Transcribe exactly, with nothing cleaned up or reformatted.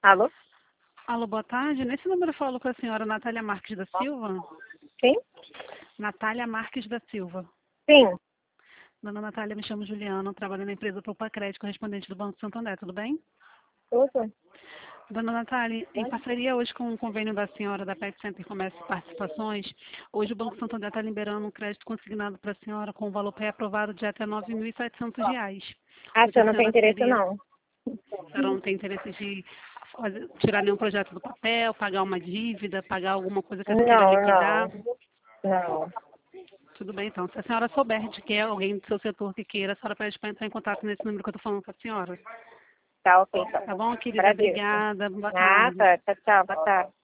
Alô? Alô, boa tarde. Nesse número eu falo com a senhora Natália Marques da Silva. Sim? Natália Marques da Silva. Sim. Dona Natália, me chamo Juliana, trabalho na empresa Propacred, correspondente do Banco Santander, tudo bem? Tudo? Dona Natália, em parceria hoje com o convênio da senhora da Pet Center Comércio e Participações, hoje o Banco Santander está liberando um crédito consignado para a senhora com um valor pré-aprovado de até nove mil e setecentos reais. Ah, O se que eu a não tenho senhora interesse, teria? não. A senhora não tem interesse de fazer- tirar nenhum projeto do papel, pagar uma dívida, pagar alguma coisa que a senhora queira Não, liquidar? não. Não. Tudo bem, então. Se a senhora souber de que é alguém do seu setor que queira, a senhora pede para entrar em contato nesse número que eu estou falando com a senhora. Tá ok, então. Tá bom, querida? Agradeço. Obrigada. Boa tarde. Nada. Tchau, tchau. Boa tarde.